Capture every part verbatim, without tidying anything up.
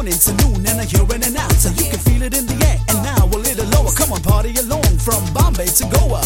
morning to noon, and I hear an announcer. You can feel it in the air, and now a little lower. Come on, party along from Bombay to Goa.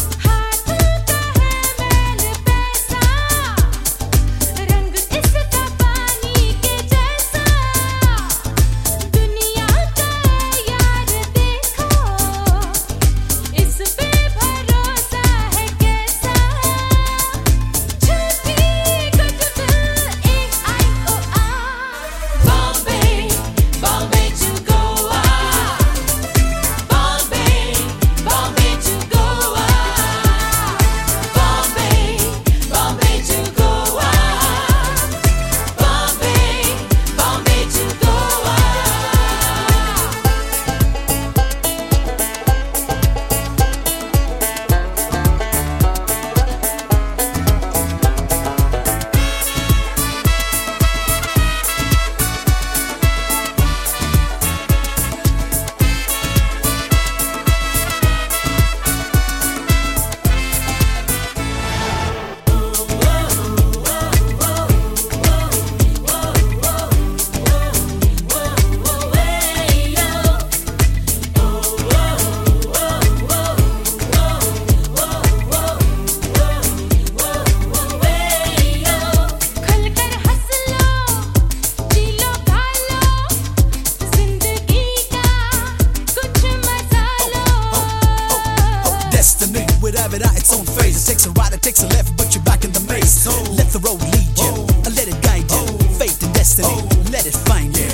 Whatever that its own phase. It takes a right, it takes a left, but you're back in the maze. Oh. Let the road lead you, oh. And let it guide you. Oh. Faith and destiny, oh. Let it find you.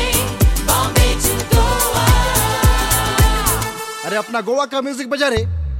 अरे अपना गोवा का music बजा रे।